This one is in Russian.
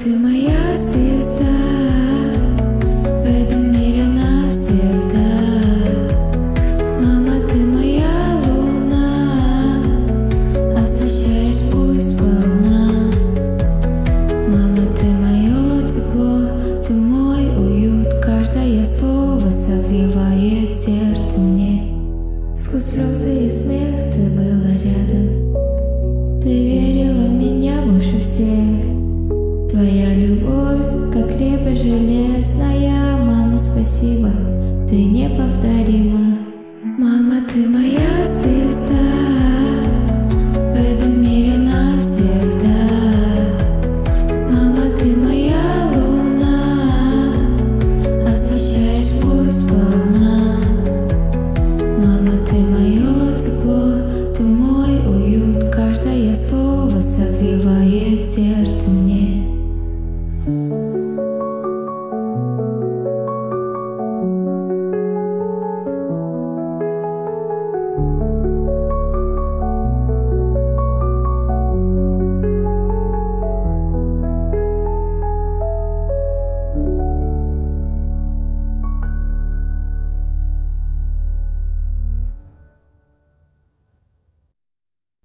ты моя звезда в этом мире навсегда. Мама, ты моя луна, освещаешь путь сполна. Мама, ты мое тепло, ты мой уют. Каждое слово согревает сердце мне. Сквозь слезы и смех ты была рядом. Ты верила в меня больше всех. Твоя любовь, как крепость железная. Мама, спасибо, ты неповторима. Мама, ты моя звезда